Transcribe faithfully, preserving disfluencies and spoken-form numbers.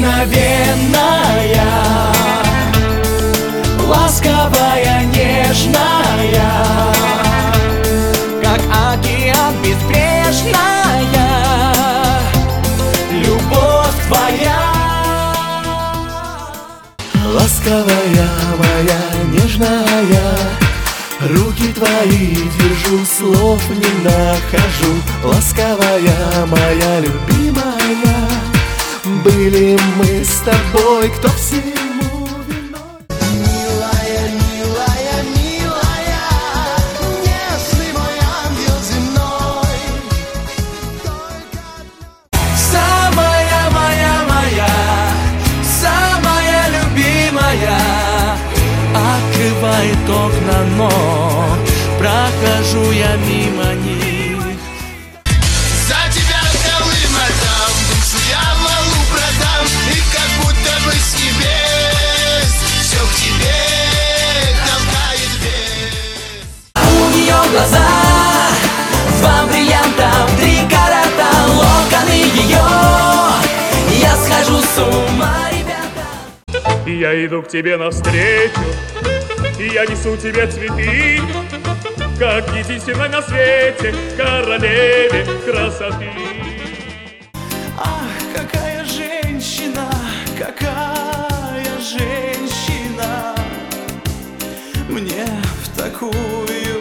необыкновенная, ласковая, нежная, как океан безбрежная, любовь твоя. Ласковая моя, нежная, руки твои держу, слов не нахожу. Ласковая моя, любимая, были мы с тобой, кто всему виной. Милая, милая, милая, нежный мой ангел земной, только самая моя, моя, самая любимая, открывает окна, но прохожу я мимо них. За тебя Колым отдам, душу дьяволу продам, и как будто бы с небес все к тебе толкает вес. У нее глаза, два бриллианта, три карата, локоны ее, я схожу с ума, ребята. Я иду к тебе навстречу, и я несу тебе цветы, как единственной на свете королеве красоты. Ах, какая женщина, какая женщина, мне в такую